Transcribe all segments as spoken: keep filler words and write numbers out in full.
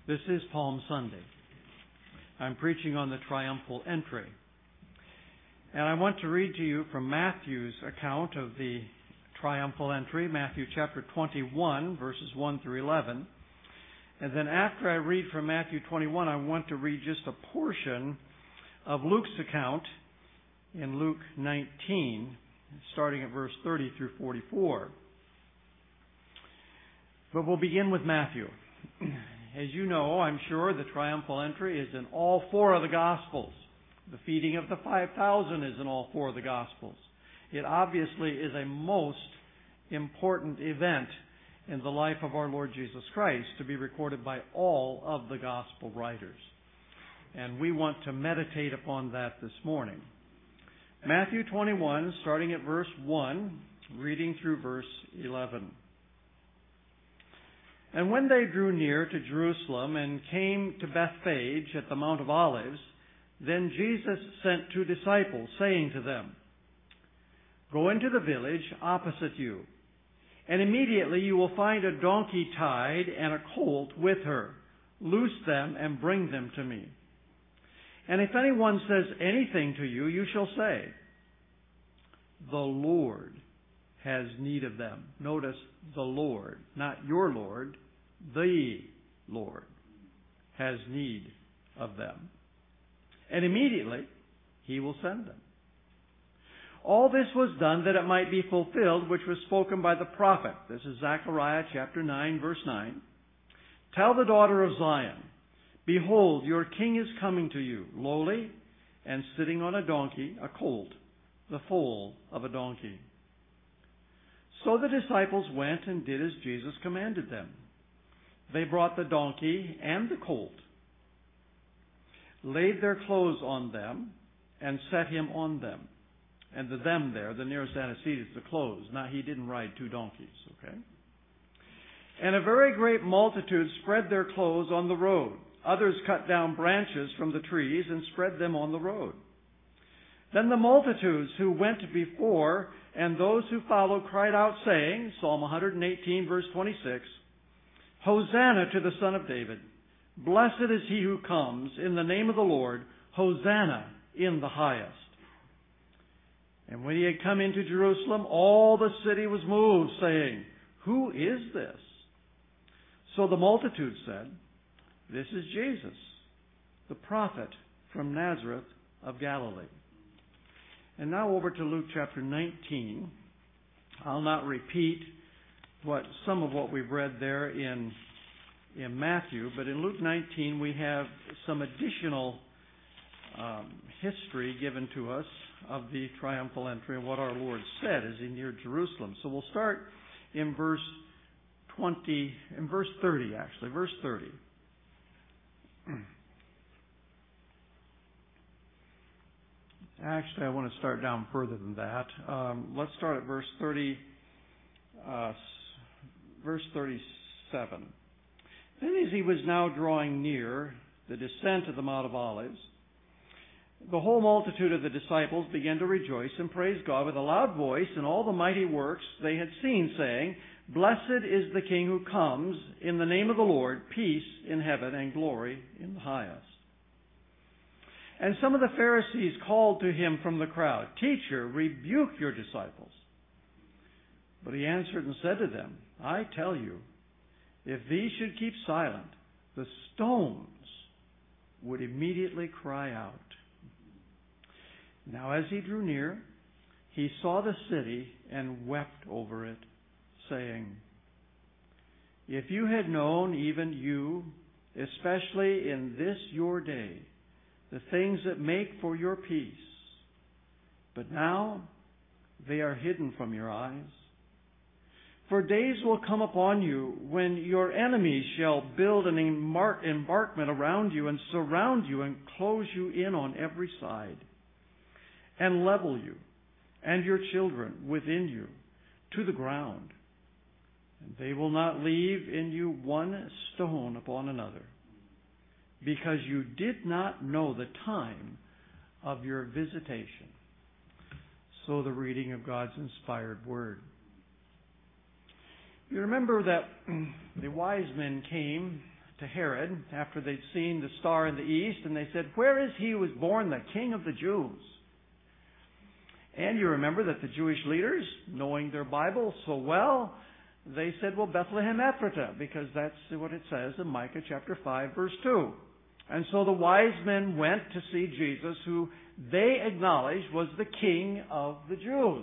This is Palm Sunday. I'm preaching on the triumphal entry. And I want to read to you from Matthew's account of the triumphal entry, Matthew chapter twenty-one, verses one through eleven. And then after I read from Matthew twenty-one, I want to read just a portion of Luke's account in Luke nineteen, starting at verse thirty through forty-four. But we'll begin with Matthew. As you know, I'm sure, the triumphal entry is in all four of the Gospels. The feeding of the five thousand is in all four of the Gospels. It obviously is a most important event in the life of our Lord Jesus Christ to be recorded by all of the Gospel writers. And we want to meditate upon that this morning. Matthew twenty-one, starting at verse one, reading through verse eleven. And when they drew near to Jerusalem and came to Bethphage at the Mount of Olives, then Jesus sent two disciples, saying to them, "Go into the village opposite you, and immediately you will find a donkey tied and a colt with her. Loose them and bring them to me. And if anyone says anything to you, you shall say, 'The Lord has need of them.'" Notice, the Lord, not your Lord, the Lord has need of them. And immediately he will send them. All this was done that it might be fulfilled, which was spoken by the prophet. This is Zechariah chapter nine, verse nine. "Tell the daughter of Zion, behold, your king is coming to you, lowly and sitting on a donkey, a colt, the foal of a donkey." So the disciples went and did as Jesus commanded them. They brought the donkey and the colt, laid their clothes on them, and set him on them. And the them there, the nearest antecedent is the clothes. Now, he didn't ride two donkeys, okay? And a very great multitude spread their clothes on the road. Others cut down branches from the trees and spread them on the road. Then the multitudes who went before and those who followed cried out, saying, Psalm one eighteen, verse twenty-six, "Hosanna to the Son of David. Blessed is he who comes in the name of the Lord. Hosanna in the highest." And when he had come into Jerusalem, all the city was moved, saying, "Who is this?" So the multitude said, "This is Jesus, the prophet from Nazareth of Galilee." And now over to Luke chapter nineteen. I'll not repeat what some of what we've read there in, in Matthew, but in Luke nineteen we have some additional um, history given to us of the triumphal entry and what our Lord said as he neared Jerusalem. So we'll start in verse twenty, in verse thirty actually, verse thirty. Actually, I want to start down further than that. Um, let's start at verse thirty, uh, verse thirty-seven. Then, as he was now drawing near the descent of the Mount of Olives, the whole multitude of the disciples began to rejoice and praise God with a loud voice in all the mighty works they had seen, saying, "Blessed is the King who comes in the name of the Lord, peace in heaven and glory in the highest." And some of the Pharisees called to him from the crowd, "Teacher, rebuke your disciples." But he answered and said to them, "I tell you, if these should keep silent, the stones would immediately cry out." Now as he drew near, he saw the city and wept over it, saying, "If you had known, even you, especially in this your day, the things that make for your peace. But now they are hidden from your eyes. For days will come upon you when your enemies shall build an embankment around you and surround you and close you in on every side, and level you and your children within you to the ground. And they will not leave in you one stone upon another, because you did not know the time of your visitation." So the reading of God's inspired word. You remember that the wise men came to Herod after they'd seen the star in the east, and they said, "Where is he who was born the King of the Jews?" And you remember that the Jewish leaders, knowing their Bible so well, they said, "Well, Bethlehem Ephratah," because that's what it says in Micah chapter five, verse two. And so the wise men went to see Jesus, who they acknowledged was the King of the Jews.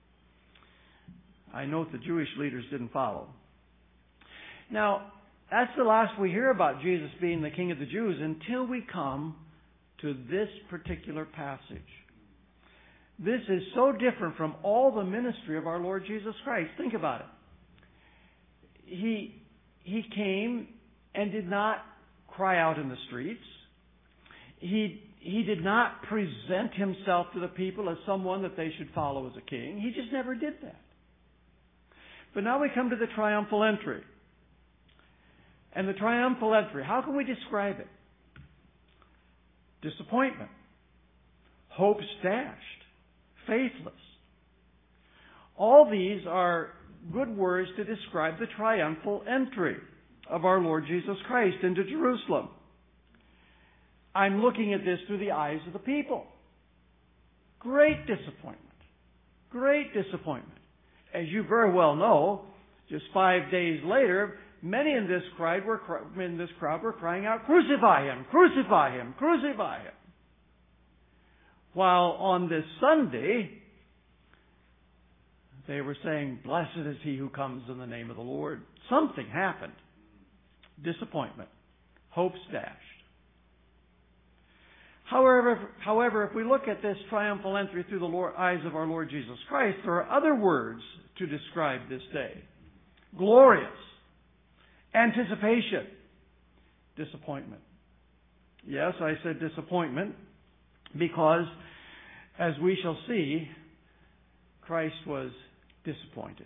I note the Jewish leaders didn't follow. Now, that's the last we hear about Jesus being the King of the Jews until we come to this particular passage. This is so different from all the ministry of our Lord Jesus Christ. Think about it. He, he came and did not cry out in the streets. He, he did not present himself to the people as someone that they should follow as a king. He just never did that. But now we come to the triumphal entry. And the triumphal entry, how can we describe it? Disappointment. Hopes dashed. Faithless. All these are good words to describe the triumphal entry of our Lord Jesus Christ into Jerusalem. I'm looking at this through the eyes of the people. Great disappointment. Great disappointment. As you very well know, just five days later, many in this crowd were, in this crowd were crying out, "Crucify him! Crucify him! Crucify him!" While on this Sunday, they were saying, "Blessed is he who comes in the name of the Lord." Something happened. Disappointment. Hopes dashed. However, however, if we look at this triumphal entry through the Lord, eyes of our Lord Jesus Christ, there are other words to describe this day. Glorious. Anticipation. Disappointment. Yes, I said disappointment because, as we shall see, Christ was disappointed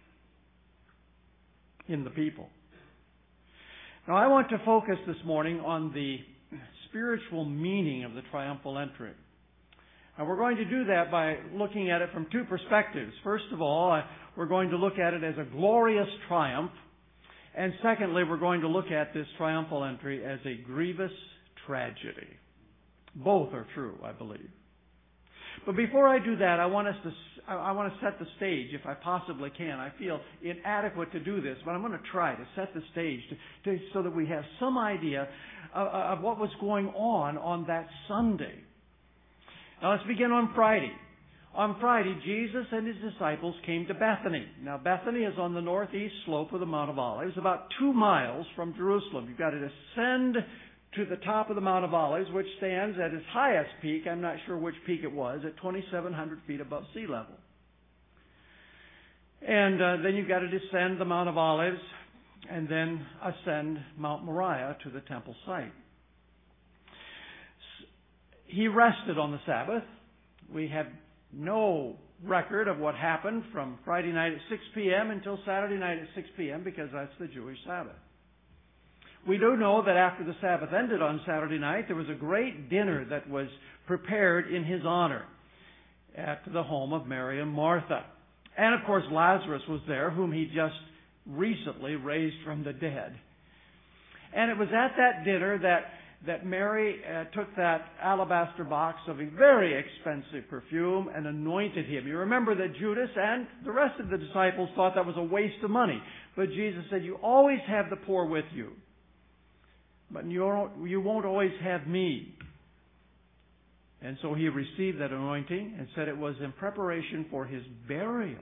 in the people. Now, I want to focus this morning on the spiritual meaning of the triumphal entry. And we're going to do that by looking at it from two perspectives. First of all, we're going to look at it as a glorious triumph. And secondly, we're going to look at this triumphal entry as a grievous tragedy. Both are true, I believe. But before I do that, I want us to I want to set the stage, if I possibly can. I feel inadequate to do this, but I'm going to try to set the stage to, to, so that we have some idea of, of what was going on on that Sunday. Now let's begin on Friday. On Friday, Jesus and his disciples came to Bethany. Now Bethany is on the northeast slope of the Mount of Olives, about two miles from Jerusalem. You've got to descend to the top of the Mount of Olives, which stands at its highest peak. I'm not sure which peak it was, at twenty-seven hundred feet above sea level. And uh, then you've got to descend the Mount of Olives and then ascend Mount Moriah to the temple site. He rested on the Sabbath. We have no record of what happened from Friday night at six p.m. until Saturday night at six p.m. because that's the Jewish Sabbath. We do know that after the Sabbath ended on Saturday night, there was a great dinner that was prepared in his honor at the home of Mary and Martha. And of course, Lazarus was there, whom he just recently raised from the dead. And it was at that dinner that, that Mary uh, took that alabaster box of a very expensive perfume and anointed him. You remember that Judas and the rest of the disciples thought that was a waste of money. But Jesus said, "You always have the poor with you, but you you won't always have me." And so he received that anointing and said it was in preparation for his burial.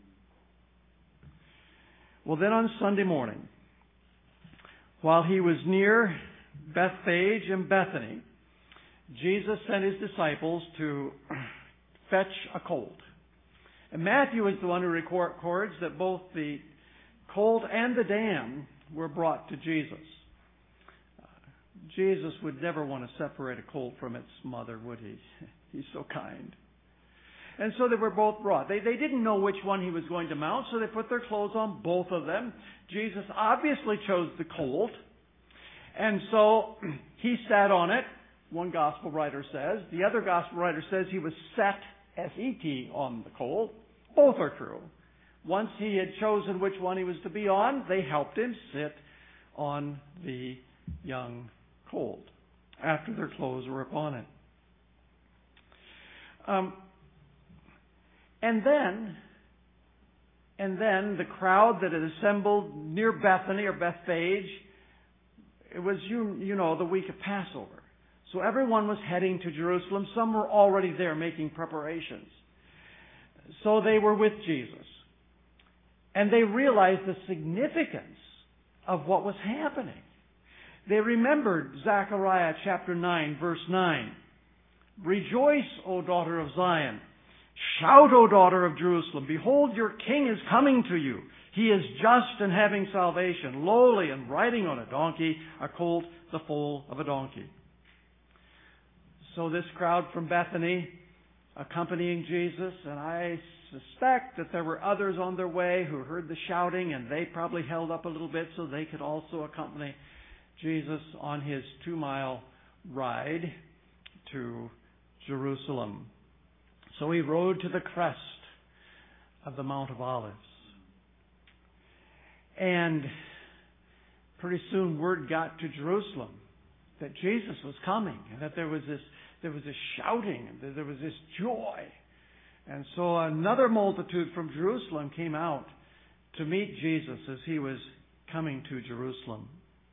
Well, then on Sunday morning, while he was near Bethphage and Bethany, Jesus sent his disciples to fetch a colt. And Matthew is the one who records that both the colt and the dam were brought to Jesus. Jesus would never want to separate a colt from its mother, would he? He's so kind. And so they were both brought. They, they didn't know which one he was going to mount, so they put their clothes on both of them. Jesus obviously chose the colt. And so he sat on it, one gospel writer says. The other gospel writer says he was set, S E T, on the colt. Both are true. Once he had chosen which one he was to be on, they helped him sit on the young colt after their clothes were upon it. Um, and then, and then the crowd that had assembled near Bethany or Bethphage, it was, you, you know, the week of Passover. So everyone was heading to Jerusalem. Some were already there making preparations. So they were with Jesus. And they realized the significance of what was happening. They remembered Zechariah chapter nine, verse nine. Rejoice, O daughter of Zion. Shout, O daughter of Jerusalem. Behold, your king is coming to you. He is just and having salvation, lowly and riding on a donkey, a colt, the foal of a donkey. So this crowd from Bethany accompanying Jesus, and I suspect that there were others on their way who heard the shouting, and they probably held up a little bit so they could also accompany Jesus on his two-mile ride to Jerusalem. So he rode to the crest of the Mount of Olives. And pretty soon word got to Jerusalem that Jesus was coming, and that there was this there was this shouting, and that there was this joy. And so another multitude from Jerusalem came out to meet Jesus as he was coming to Jerusalem.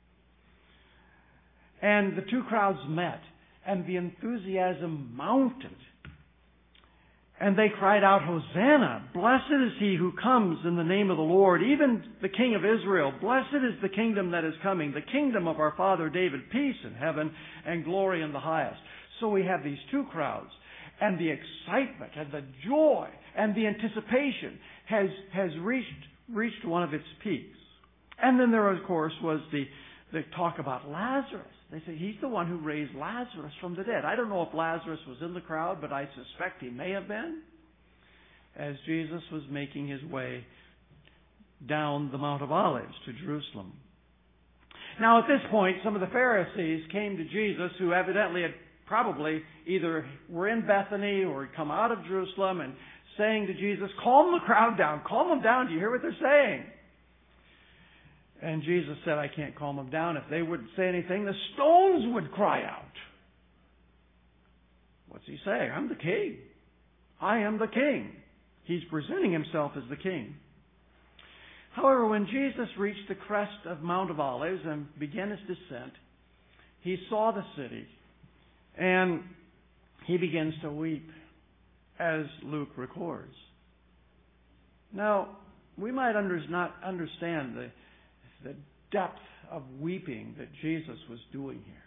And the two crowds met, and the enthusiasm mounted. And they cried out, Hosanna! Blessed is he who comes in the name of the Lord, even the King of Israel. Blessed is the kingdom that is coming, the kingdom of our father David. Peace in heaven and glory in the highest. So we have these two crowds, and the excitement and the joy and the anticipation has has reached reached one of its peaks. And then there, of course, was the, the talk about Lazarus. They say he's the one who raised Lazarus from the dead. I don't know if Lazarus was in the crowd, but I suspect he may have been, as Jesus was making his way down the Mount of Olives to Jerusalem. Now, at this point, some of the Pharisees came to Jesus, who evidently had probably either were in Bethany or had come out of Jerusalem, and saying to Jesus, calm the crowd down, calm them down. Do you hear what they're saying? And Jesus said, I can't calm them down. If they would say anything, the stones would cry out. What's he saying? I'm the king. I am the king. He's presenting himself as the king. However, when Jesus reached the crest of Mount of Olives and began his descent, he saw the city, and he begins to weep, as Luke records. Now, we might under, not understand the, the depth of weeping that Jesus was doing here.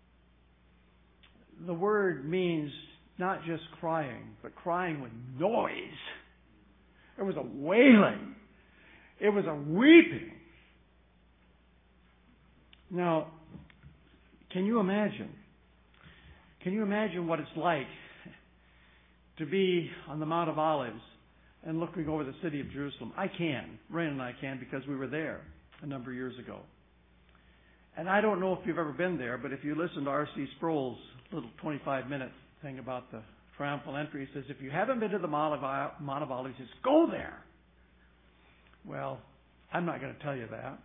The word means not just crying, but crying with noise. It was a wailing. It was a weeping. Now, can you imagine? Can you imagine what it's like to be on the Mount of Olives and looking over the city of Jerusalem? I can. Rain and I can, because we were there a number of years ago. And I don't know if you've ever been there, but if you listen to R C Sproul's little twenty-five minute thing about the triumphal entry, he says, if you haven't been to the Mount of Olives, just go there. Well, I'm not going to tell you that.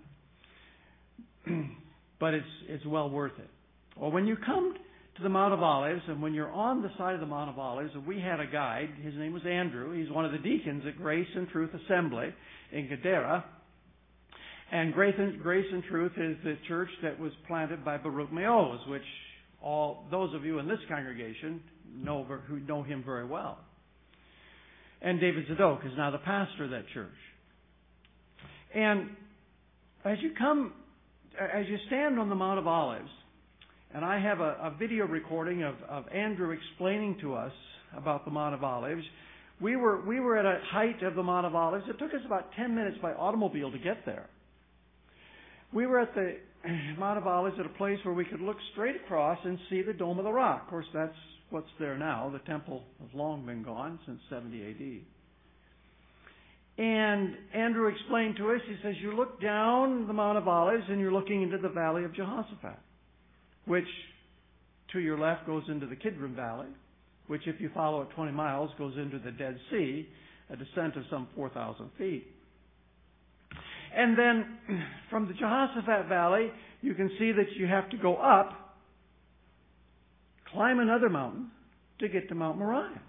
But it's it's well worth it. Well, when you come to the Mount of Olives, and when you're on the side of the Mount of Olives, we had a guide. His name was Andrew. He's one of the deacons at Grace and Truth Assembly in Gadara. And Grace and, Grace and Truth is the church that was planted by Baruch Meoz, which all those of you in this congregation know who know him very well. And David Zadok is now the pastor of that church. And as you come, as you stand on the Mount of Olives, and I have a, a video recording of, of Andrew explaining to us about the Mount of Olives. We were we were at a height of the Mount of Olives. It took us about ten minutes by automobile to get there. We were at the Mount of Olives at a place where we could look straight across and see the Dome of the Rock. Of course, that's what's there now. The temple has long been gone since seventy A D. And Andrew explained to us, he says, you look down the Mount of Olives and you're looking into the Valley of Jehoshaphat, which to your left goes into the Kidron Valley, which if you follow it twenty miles goes into the Dead Sea, a descent of some four thousand feet. And then from the Jehoshaphat Valley, you can see that you have to go up, climb another mountain to get to Mount Moriah.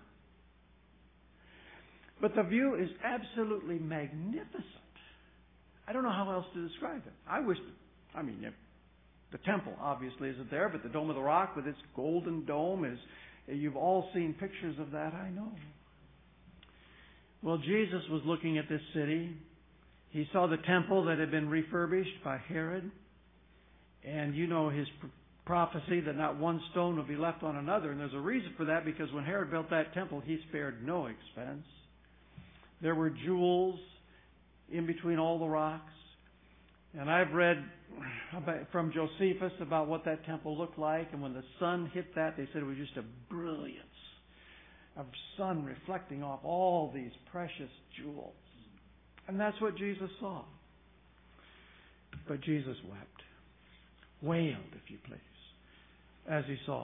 But the view is absolutely magnificent. I don't know how else to describe it. I wish, I mean, the temple obviously isn't there, but the Dome of the Rock with its golden dome is, you've all seen pictures of that, I know. Well, Jesus was looking at this city. He saw the temple that had been refurbished by Herod. And you know his pr- prophecy that not one stone will be left on another. And there's a reason for that, because when Herod built that temple, he spared no expense. There were jewels in between all the rocks. And I've read about, from Josephus about what that temple looked like. And when the sun hit that, they said it was just a brilliance of sun reflecting off all these precious jewels. And that's what Jesus saw. But Jesus wept. Wailed, if you please, as he saw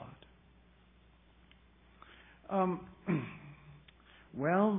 it. Um, well,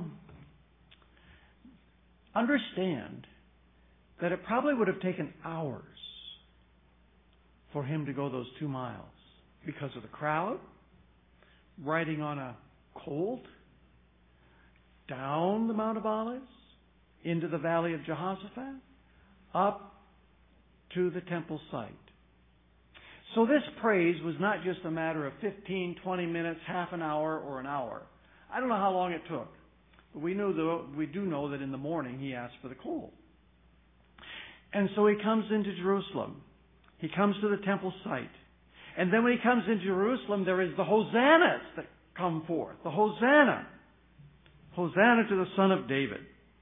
understand that it probably would have taken hours for him to go those two miles because of the crowd, riding on a colt, down the Mount of Olives, into the valley of Jehoshaphat, up to the temple site. So this praise was not just a matter of fifteen, twenty minutes, half an hour, or an hour. I don't know how long it took. But we knew the, we do know that in the morning he asked for the coal. And so he comes into Jerusalem. He comes to the temple site. And then when he comes into Jerusalem, there is the hosannas that come forth. The Hosanna. Hosanna to the Son of David.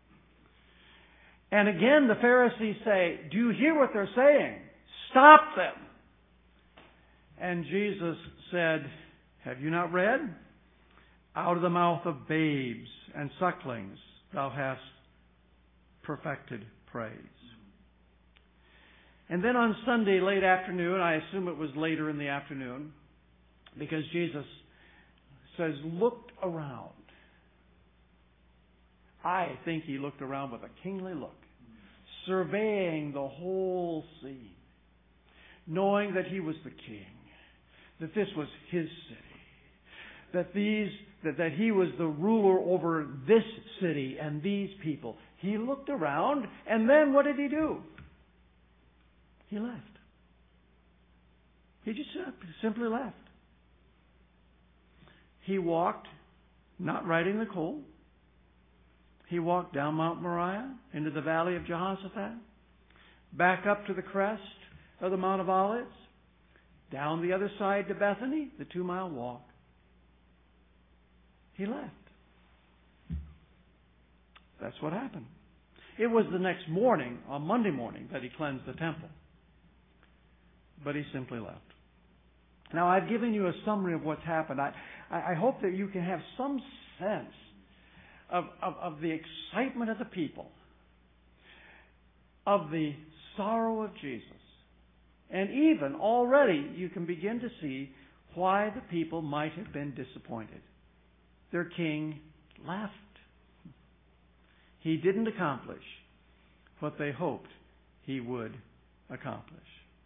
And again, the Pharisees say, do you hear what they're saying? Stop them. And Jesus said, have you not read? Out of the mouth of babes and sucklings thou hast perfected praise. And then on Sunday, late afternoon, I assume it was later in the afternoon, because Jesus says, looked around. I think he looked around with a kingly look, surveying the whole scene, knowing that he was the king, that this was his city, that these that, that he was the ruler over this city and these people. He looked around, and then what did he do? He left. He just simply left. He walked, not riding the colt. He walked down Mount Moriah into the valley of Jehoshaphat, back up to the crest of the Mount of Olives, down the other side to Bethany, the two-mile walk. He left. That's what happened. It was the next morning, on Monday morning, that he cleansed the temple. But he simply left. Now, I've given you a summary of what's happened. I, I hope that you can have some sense of, of, of the excitement of the people, of the sorrow of Jesus. And even already you can begin to see why the people might have been disappointed. Their king left. He didn't accomplish what they hoped he would accomplish.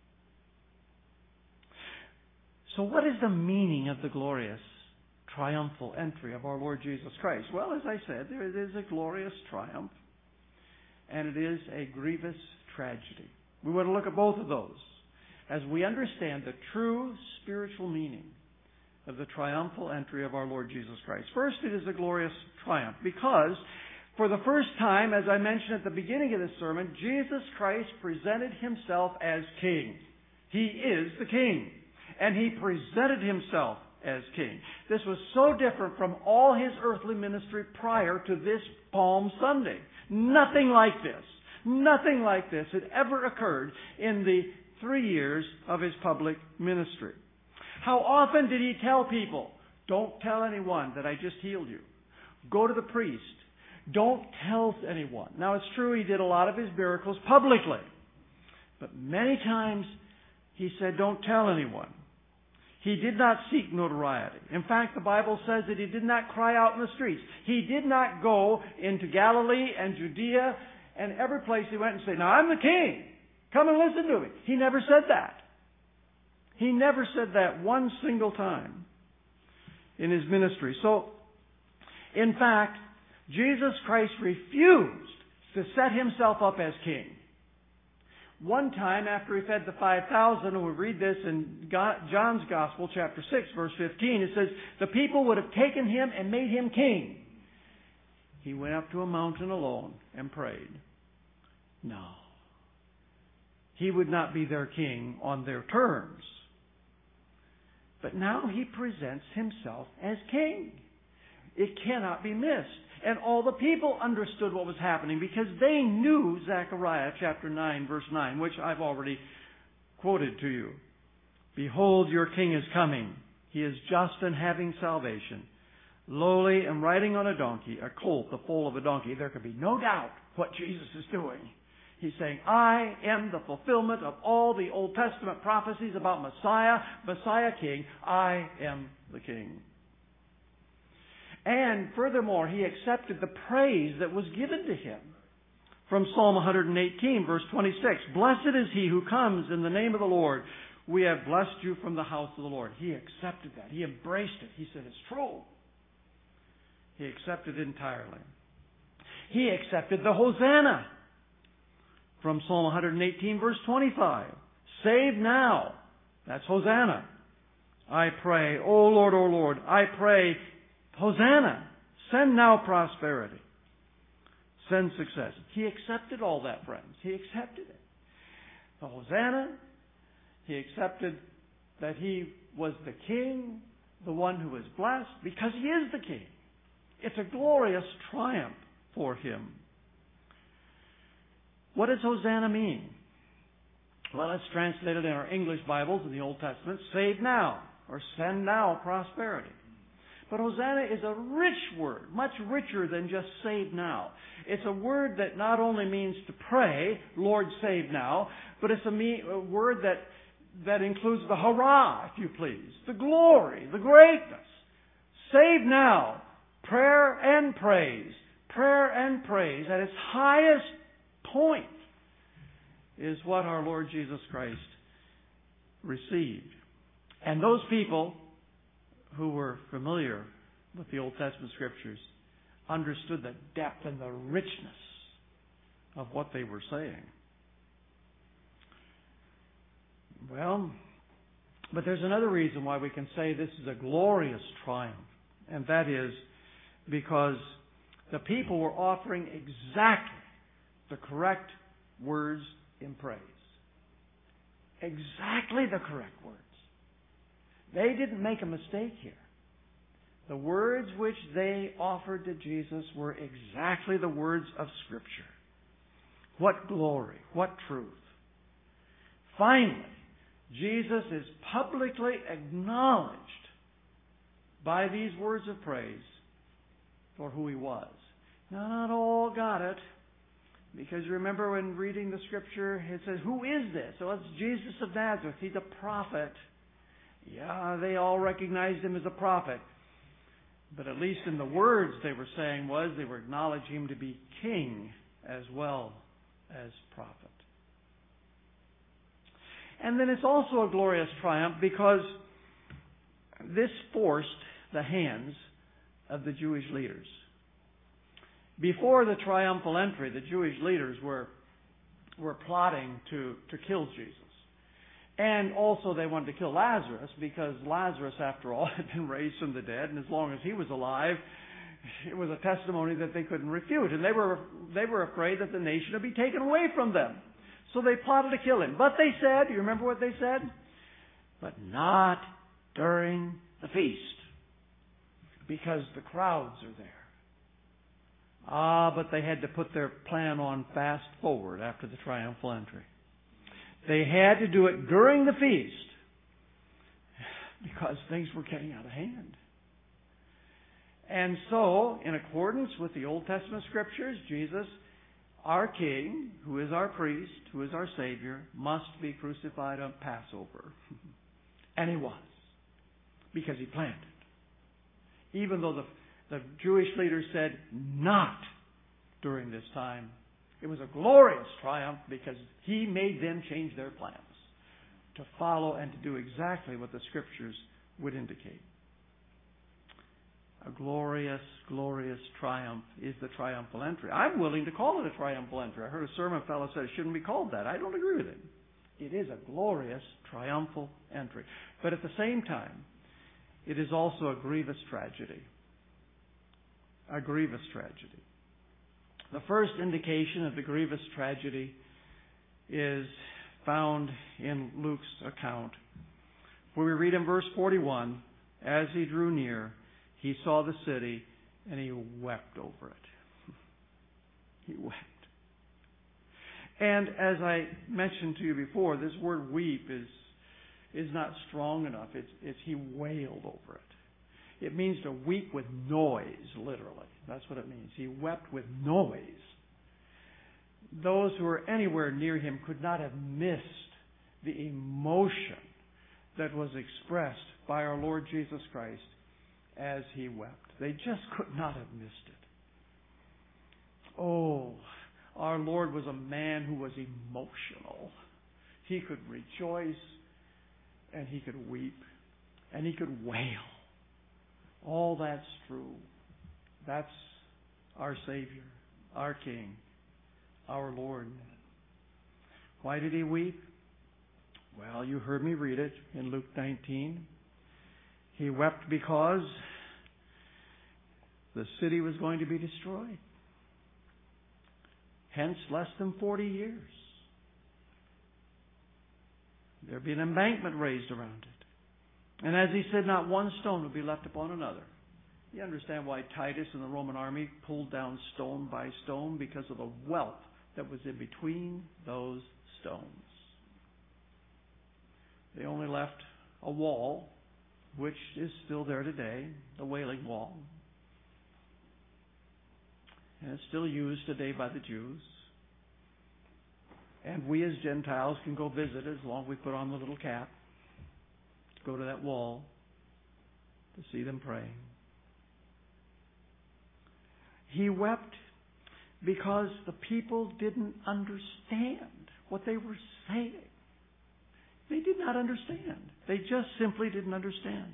So what is the meaning of the glorious triumphal entry of our Lord Jesus Christ? Well, as I said, there is a glorious triumph, and it is a grievous tragedy. We want to look at both of those as we understand the true spiritual meaning of the triumphal entry of our Lord Jesus Christ. First, it is a glorious triumph because for the first time, as I mentioned at the beginning of this sermon, Jesus Christ presented himself as king. He is the king, and he presented himself as king. This was so different from all his earthly ministry prior to this Palm Sunday. Nothing like this. Nothing like this had ever occurred in the three years of his public ministry. How often did he tell people, don't tell anyone that I just healed you. Go to the priest. Don't tell anyone. Now, it's true he did a lot of his miracles publicly. But many times he said, don't tell anyone. He did not seek notoriety. In fact, the Bible says that he did not cry out in the streets. He did not go into Galilee and Judea and every place he went and said, now I'm the king. Come and listen to me. He never said that. He never said that one single time in his ministry. So, in fact, Jesus Christ refused to set himself up as king. One time, after he fed the five thousand, and we read this in John's Gospel, chapter six, verse fifteen, it says, the people would have taken him and made him king. He went up to a mountain alone and prayed. No. He would not be their king on their terms. But now he presents himself as king. It cannot be missed. And all the people understood what was happening because they knew Zechariah chapter nine, verse nine, which I've already quoted to you. Behold, your king is coming. He is just and having salvation, lowly and riding on a donkey, a colt, the foal of a donkey. There can be no doubt what Jesus is doing. He's saying, I am the fulfillment of all the Old Testament prophecies about Messiah, Messiah King. I am the King. And furthermore, he accepted the praise that was given to him. From Psalm one eighteen, verse twenty-six, blessed is he who comes in the name of the Lord. We have blessed you from the house of the Lord. He accepted that. He embraced it. He said, it's true. He accepted it entirely. He accepted the Hosanna. From Psalm one eighteen, verse twenty-five, save now. That's Hosanna. I pray, O Lord, O Lord, I pray, Hosanna, send now prosperity. Send success. He accepted all that, friends. He accepted it. The Hosanna, he accepted that he was the king, the one who was blessed, because he is the king. It's a glorious triumph for him. What does Hosanna mean? Well, it's translated in our English Bibles in the Old Testament, save now, or send now prosperity. But Hosanna is a rich word, much richer than just save now. It's a word that not only means to pray, Lord save now, but it's a, me- a word that, that includes the hurrah, if you please, the glory, the greatness. Save now, prayer and praise, prayer and praise at its highest point is what our Lord Jesus Christ received. And those people who were familiar with the Old Testament Scriptures understood the depth and the richness of what they were saying. Well, but there's another reason why we can say this is a glorious triumph, and that is because the people were offering exactly the correct words in praise. Exactly the correct words. They didn't make a mistake here. The words which they offered to Jesus were exactly the words of Scripture. What glory, what truth. Finally, Jesus is publicly acknowledged by these words of praise for who he was. Now, not all got it. Because remember when reading the Scripture, it says, who is this? Well, it's Jesus of Nazareth. He's a prophet. Yeah, they all recognized him as a prophet. But at least in the words they were saying was, they were acknowledging him to be king as well as prophet. And then it's also a glorious triumph because this forced the hands of the Jewish leaders. Before the triumphal entry, the Jewish leaders were, were plotting to, to kill Jesus. And also they wanted to kill Lazarus because Lazarus, after all, had been raised from the dead. And as long as he was alive, it was a testimony that they couldn't refute. And they were, they were afraid that the nation would be taken away from them. So they plotted to kill him. But they said, you remember what they said? But not during the feast, because the crowds are there. Ah, but they had to put their plan on fast forward after the triumphal entry. They had to do it during the feast because things were getting out of hand. And so, in accordance with the Old Testament Scriptures, Jesus, our King, who is our priest, who is our Savior, must be crucified on Passover. And he was, because he planned it. Even though the, the Jewish leaders said, not during this time, It was a glorious triumph because He made them change their plans to follow and to do exactly what the Scriptures would indicate. A glorious, glorious triumph is the triumphal entry. I'm willing to call it a triumphal entry. I heard a sermon fellow said it shouldn't be called that. I don't agree with him. It is a glorious, triumphal entry. But at the same time, it is also a grievous tragedy. A grievous tragedy. The first indication of the grievous tragedy is found in Luke's account, where we read in verse forty-one, as he drew near, he saw the city, and he wept over it. He wept. And as I mentioned to you before, this word weep is is not strong enough. It's, it's he wailed over it. It means to weep with noise, literally. That's what it means. He wept with noise. Those who were anywhere near him could not have missed the emotion that was expressed by our Lord Jesus Christ as he wept. They just could not have missed it. Oh, our Lord was a man who was emotional. He could rejoice, and he could weep, and he could wail. All that's true. That's our Savior, our King, our Lord. Why did he weep? Well, you heard me read it in Luke nineteen. He wept because the city was going to be destroyed. Hence, less than forty years. There'd be an embankment raised around it. And as he said, not one stone would be left upon another. You understand why Titus and the Roman army pulled down stone by stone? Because of the wealth that was in between those stones. They only left a wall, which is still there today, the Wailing Wall. And it's still used today by the Jews. And we as Gentiles can go visit as long as we put on the little cap, go to that wall to see them praying. He wept because the people didn't understand what they were saying. They did not understand. They just simply didn't understand.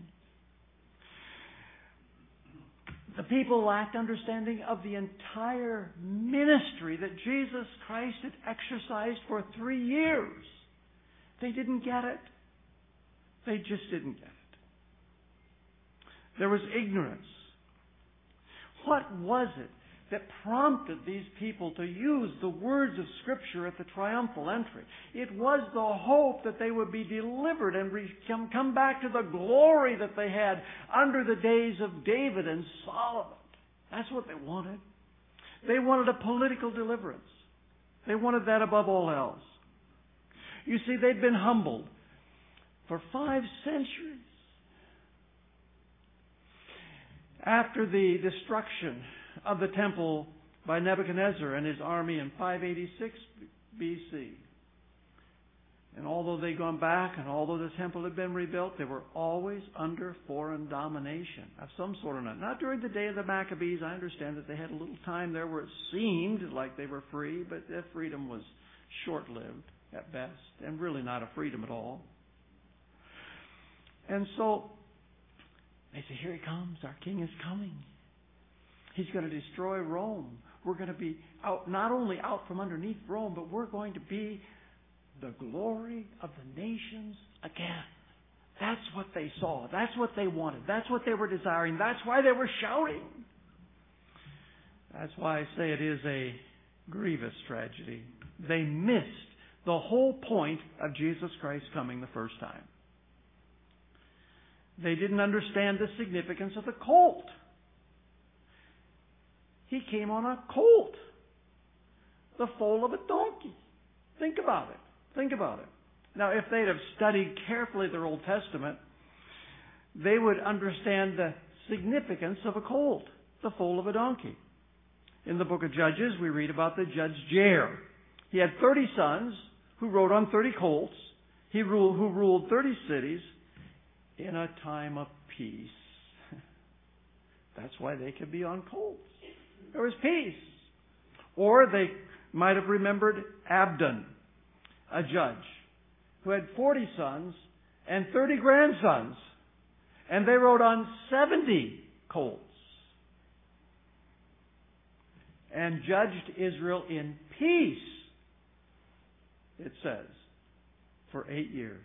The people lacked understanding of the entire ministry that Jesus Christ had exercised for three years. They didn't get it. They just didn't get it. There was ignorance. What was it that prompted these people to use the words of Scripture at the triumphal entry? It was the hope that they would be delivered and re- come, come back to the glory that they had under the days of David and Solomon. That's what they wanted. They wanted a political deliverance. They wanted that above all else. You see, they'd been humbled for five centuries. After the destruction of the temple by Nebuchadnezzar and his army in five eighty-six B C. And although they'd gone back and although the temple had been rebuilt, they were always under foreign domination of some sort or not. Not during the day of the Maccabees. I understand that they had a little time there where it seemed like they were free, but their freedom was short-lived at best and really not a freedom at all. And so they say, here he comes. Our king is coming. He's going to destroy Rome. We're going to be out, not only out from underneath Rome, but we're going to be the glory of the nations again. That's what they saw. That's what they wanted. That's what they were desiring. That's why they were shouting. That's why I say it is a grievous tragedy. They missed the whole point of Jesus Christ coming the first time. They didn't understand the significance of the colt. He came on a colt, the foal of a donkey. Think about it. Think about it. Now, if they'd have studied carefully their Old Testament, they would understand the significance of a colt, the foal of a donkey. In the book of Judges, we read about the judge Jair. He had thirty sons who rode on thirty colts. He ruled, who ruled thirty cities in a time of peace. That's why they could be on colts. There was peace. Or they You might have remembered Abdon, a judge, who had forty sons and thirty grandsons, and they rode on seventy colts, and judged Israel in peace, it says, for eight years.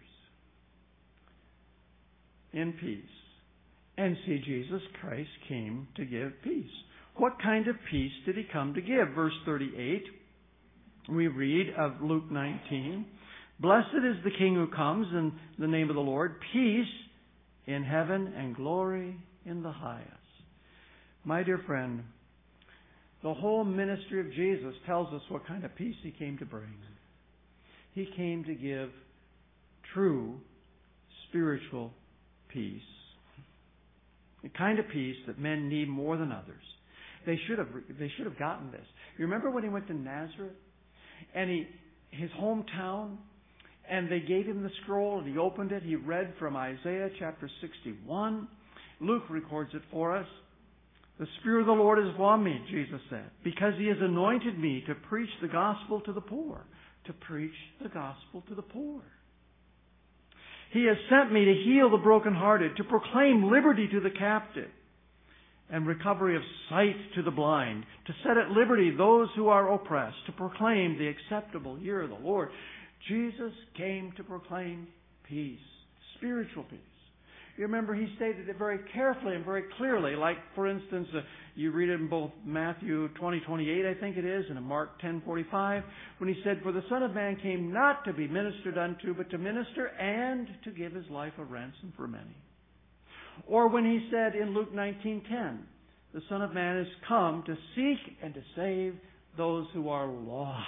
In peace. And see, Jesus Christ came to give peace. What kind of peace did He come to give? Verse thirty-eight, we read of Luke nineteen, "Blessed is the King who comes in the name of the Lord, peace in heaven and glory in the highest." My dear friend, the whole ministry of Jesus tells us what kind of peace He came to bring. He came to give true spiritual peace. The kind of peace that men need more than others. They should have, they should have gotten this. You remember when He went to Nazareth? And he, his hometown, and they gave Him the scroll, and He opened it. He read from Isaiah chapter sixty-one. Luke records it for us. "The Spirit of the Lord is upon me," Jesus said, "because He has anointed me to preach the gospel to the poor." To preach the gospel to the poor. "He has sent me to heal the brokenhearted, to proclaim liberty to the captive, and recovery of sight to the blind, to set at liberty those who are oppressed, to proclaim the acceptable year of the Lord." Jesus came to proclaim peace, spiritual peace. You remember He stated it very carefully and very clearly. Like, for instance, uh, you read it in both Matthew twenty twenty-eight, I think it is, and in Mark ten forty-five, when He said, "For the Son of Man came not to be ministered unto, but to minister and to give His life a ransom for many." Or when He said in Luke nineteen ten, "The Son of Man is come to seek and to save those who are lost."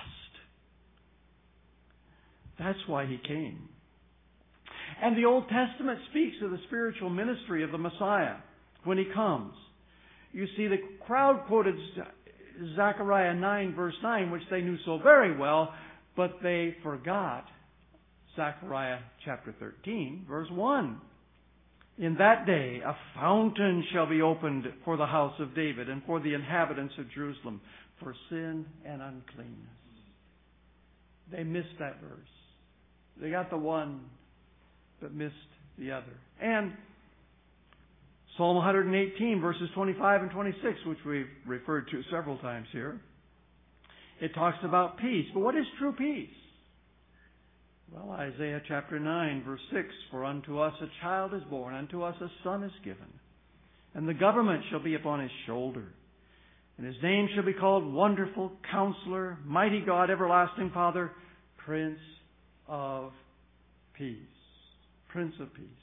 That's why He came. And the Old Testament speaks of the spiritual ministry of the Messiah when He comes. You see, the crowd quoted Zechariah nine verse nine, which they knew so very well, but they forgot Zechariah chapter thirteen verse one. "In that day a fountain shall be opened for the house of David and for the inhabitants of Jerusalem for sin and uncleanness." They missed that verse. They got the one, but missed the other. And Psalm one eighteen, verses twenty-five and twenty-six, which we've referred to several times here, it talks about peace. But what is true peace? Well, Isaiah chapter nine, verse six, "For unto us a child is born, unto us a son is given, and the government shall be upon His shoulder. And His name shall be called Wonderful Counselor, Mighty God, Everlasting Father, Prince of Peace." Prince of Peace.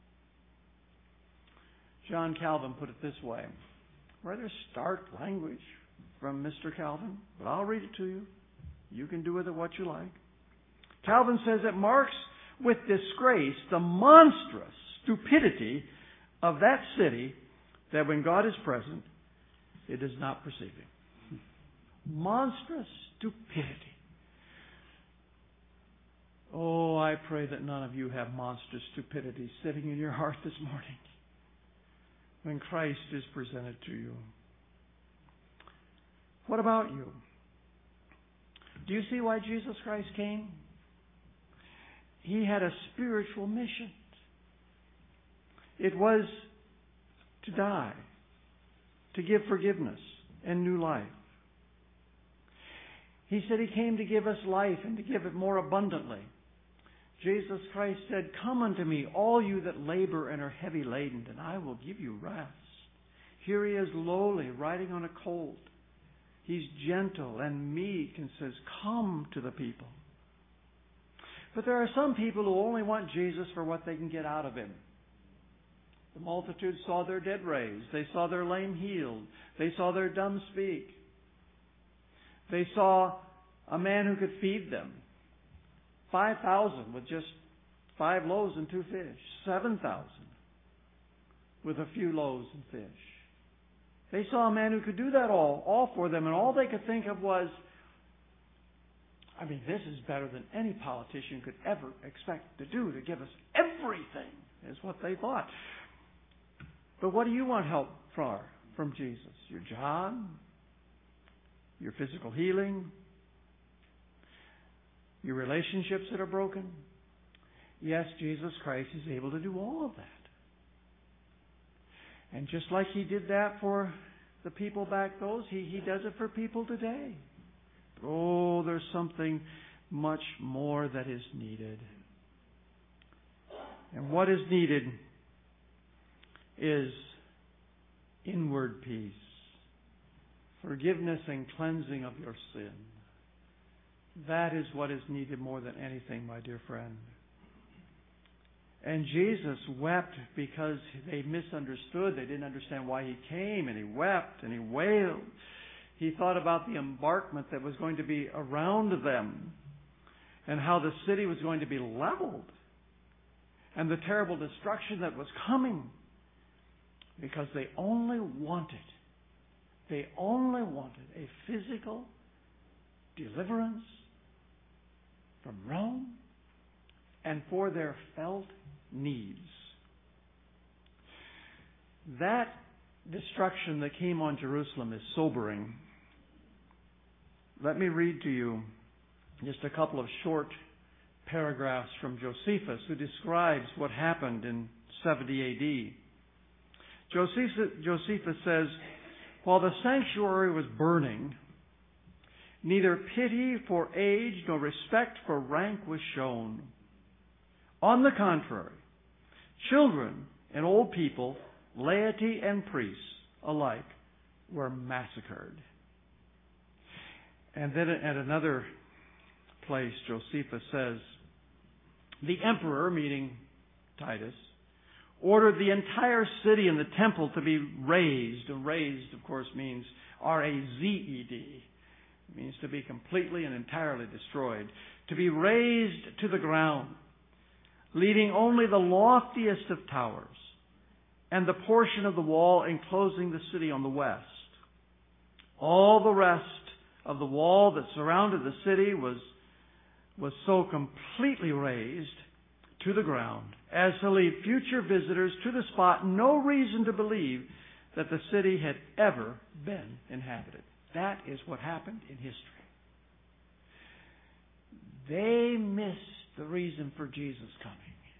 John Calvin put it this way. Rather stark language from Mister Calvin, but I'll read it to you. You can do with it what you like. Calvin says it marks with disgrace the monstrous stupidity of that city that when God is present, it is not perceiving. Monstrous stupidity. Oh, I pray that none of you have monstrous stupidity sitting in your heart this morning when Christ is presented to you. What about you? Do you see why Jesus Christ came? He had a spiritual mission. It was to die, to give forgiveness and new life. He said He came to give us life and to give it more abundantly. Jesus Christ said, "Come unto me, all you that labor and are heavy laden, and I will give you rest." Here He is lowly, riding on a colt. He's gentle and meek and says, "Come to the people." But there are some people who only want Jesus for what they can get out of Him. The multitude saw their dead raised. They saw their lame healed. They saw their dumb speak. They saw a man who could feed them. Five thousand with just five loaves and two fish. Seven thousand with a few loaves and fish. They saw a man who could do that all, all for them, and all they could think of was, I mean, this is better than any politician could ever expect to do, to give us everything, is what they thought. But what do you want help for from Jesus? Your job? Your physical healing? your relationships that are broken. Yes, Jesus Christ is able to do all of that. And just like He did that for the people back those, He, he does it for people today. But oh, there's something much more that is needed. And what is needed is inward peace, forgiveness and cleansing of your sin. That is what is needed more than anything, my dear friend. And Jesus wept because they misunderstood. They didn't understand why He came, and He wept and He wailed. He thought about the embankment that was going to be around them and how the city was going to be leveled and the terrible destruction that was coming because they only wanted, they only wanted a physical deliverance from Rome and for their felt needs. That destruction that came on Jerusalem is sobering. Let me read to you just a couple of short paragraphs from Josephus, who describes what happened in seventy A D. Josephus, Josephus says, while the sanctuary was burning, neither pity for age nor respect for rank was shown. On the contrary, children and old people, laity and priests alike were massacred. And then at another place, Josephus says, the emperor, meaning Titus, ordered the entire city and the temple to be razed. And razed, of course, means R A Z E D. It means to be completely and entirely destroyed. To be razed to the ground, leaving only the loftiest of towers and the portion of the wall enclosing the city on the west. All the rest of the wall that surrounded the city was, was so completely razed to the ground as to leave future visitors to the spot no reason to believe that the city had ever been inhabited. That is what happened in history. They missed the reason for Jesus coming.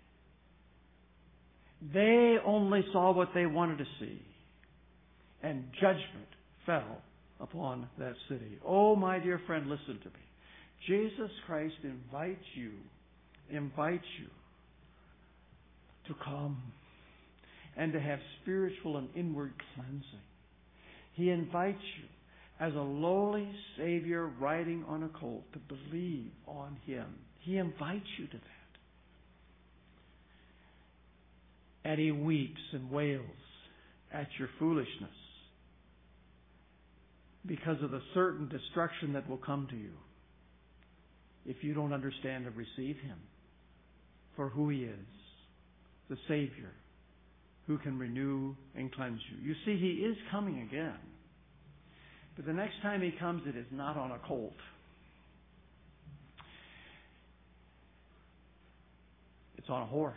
They only saw what they wanted to see. And judgment fell upon that city. Oh, my dear friend, listen to me. Jesus Christ invites you, invites you to come and to have spiritual and inward cleansing. He invites you as a lowly Savior riding on a colt to believe on Him. He invites you to that. And He weeps and wails at your foolishness because of the certain destruction that will come to you if you don't understand and receive Him for who He is, the Savior who can renew and cleanse you. You see, He is coming again. But the next time He comes, it is not on a colt. It's on a horse.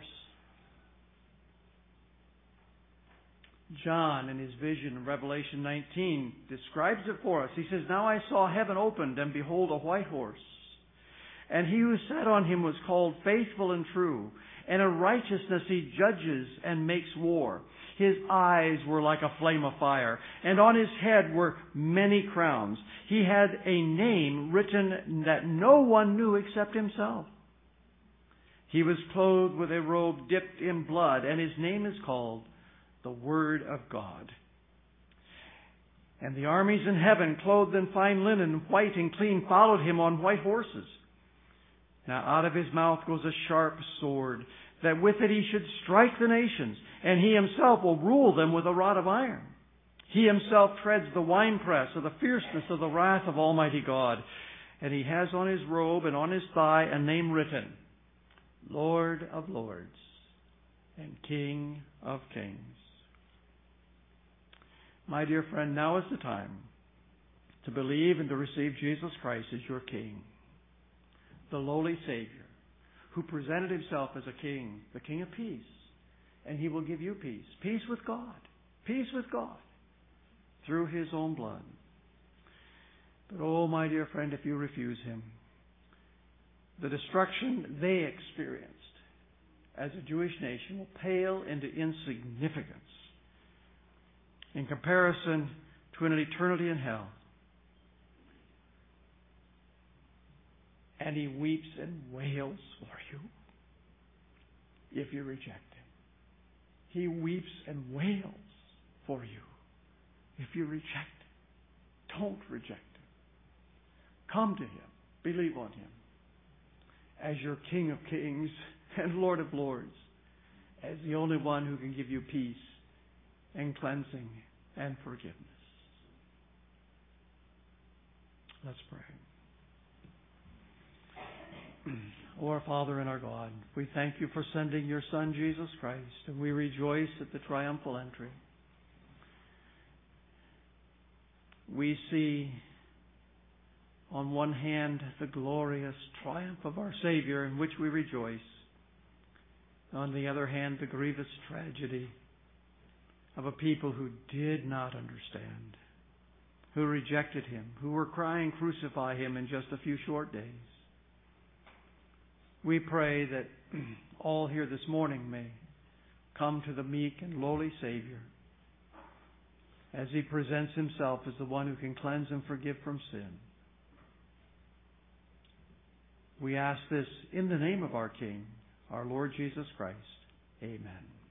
John, in his vision in Revelation nineteen, describes it for us. He says, now I saw heaven opened, and behold, a white horse. And he who sat on him was called Faithful and True, and in righteousness he judges and makes war. His eyes were like a flame of fire, and on his head were many crowns. He had a name written that no one knew except himself. He was clothed with a robe dipped in blood, and his name is called the Word of God. And the armies in heaven, clothed in fine linen, white and clean, followed him on white horses. Now out of his mouth goes a sharp sword, that with it he should strike the nations, and he himself will rule them with a rod of iron. He himself treads the winepress of the fierceness of the wrath of Almighty God. And he has on his robe and on his thigh a name written, Lord of Lords and King of Kings. My dear friend, now is the time to believe and to receive Jesus Christ as your King, the lowly Savior, who presented Himself as a King, the King of peace. And He will give you peace. Peace with God. Peace with God through His own blood. But oh, my dear friend, if you refuse Him, the destruction they experienced as a Jewish nation will pale into insignificance in comparison to an eternity in hell. And He weeps and wails for you if you reject Him. He weeps and wails for you if you reject Him. Don't reject Him. Come to Him. Believe on Him as your King of Kings and Lord of Lords, as the only one who can give you peace and cleansing and forgiveness. Let's pray. O our Father and our God, we thank You for sending Your Son, Jesus Christ, and we rejoice at the triumphal entry. We see, on one hand, the glorious triumph of our Savior, in which we rejoice. On the other hand, the grievous tragedy of a people who did not understand, who rejected Him, who were crying, "Crucify Him," in just a few short days. We pray that all here this morning may come to the meek and lowly Savior as He presents Himself as the one who can cleanse and forgive from sin. We ask this in the name of our King, our Lord Jesus Christ. Amen.